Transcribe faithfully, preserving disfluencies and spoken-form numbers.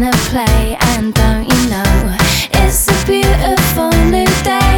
wanna play, and don't you know it's a beautiful new day.